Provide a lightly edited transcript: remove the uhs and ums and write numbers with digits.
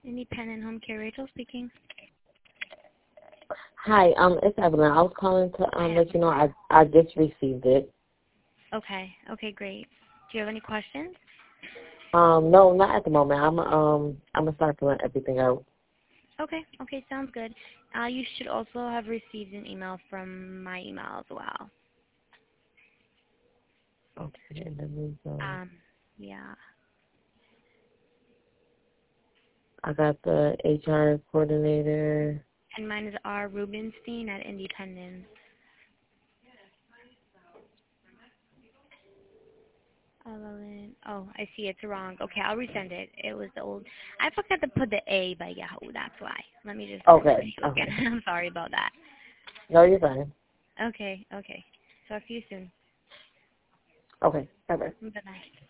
Independent Home Care, Rachel speaking. Hi, it's Evelyn. I was calling to Hi, let you know I just received it. Okay, great. Do you have any questions? No, not at the moment. I'm gonna start filling everything out. Okay, sounds good. You should also have received an email from my email as well. Okay, and then Yeah. I got the HR coordinator. And mine is R. Rubenstein at Independence. Oh, I see. It's wrong. Okay, I'll resend it. It was the old. I forgot to put the A by Yahoo. That's why. Let me just send it to you again. I'm sorry about that. No, you're fine. Okay. Talk to you soon. Okay, bye-bye. Bye-bye.